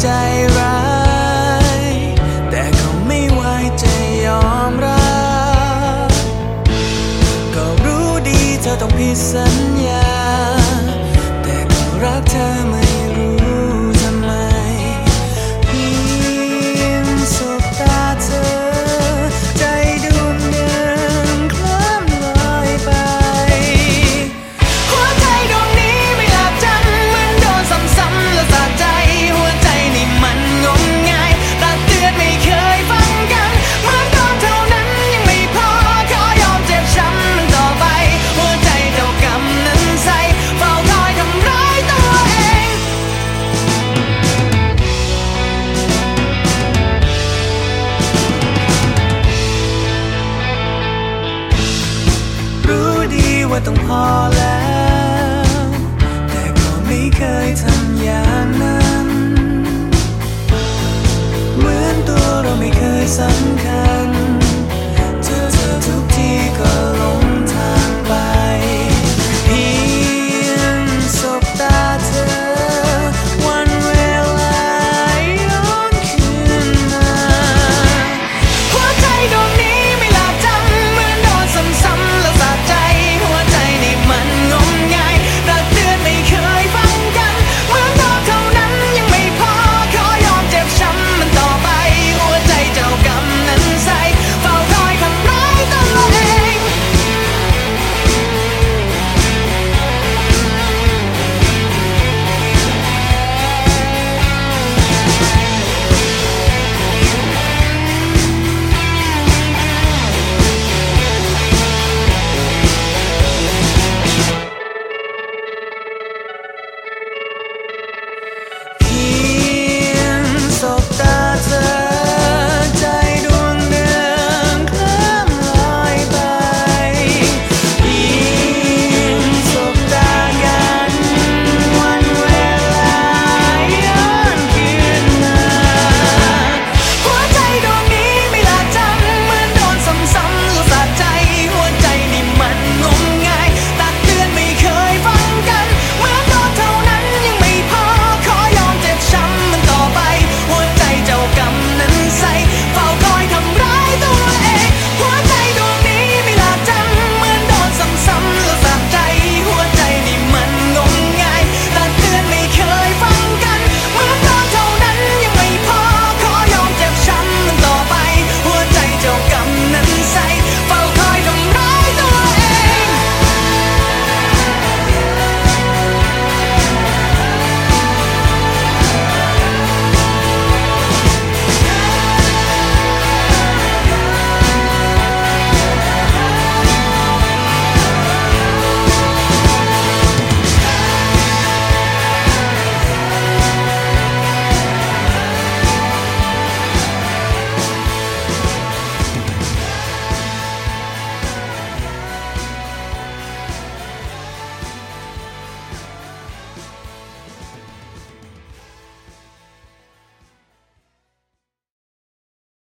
ใจร้ายแต่ก็ไม่ไหวจะยอมรับก็รู้ดีเธอต้องผิดสัญญาแต่ก็รักเธอไม่รู้ทำไมเพียงสบตาเธอใจดวงหนึ่งเคลิ้มลอยไปหัวใจดวงนี้ไม่หลับจำเหมือนโดนซ้ำๆและสะใจหัวใจนี่มันงมงายตักเตือนไม่เคยฟังกันเหมือนโดนเท่านั้นยังไม่พอขอยอมเจ็บช้ำมันต่อไปหัวใจเจ้ากรรมนั้นใส่เฝ้าคอยทำร้ายตัวเองรู้ดีว่าต้องพอแล้วแต่ก็ไม่เคยทำอย่างนั้นเหมือนตัวเราไม่เคยสัญ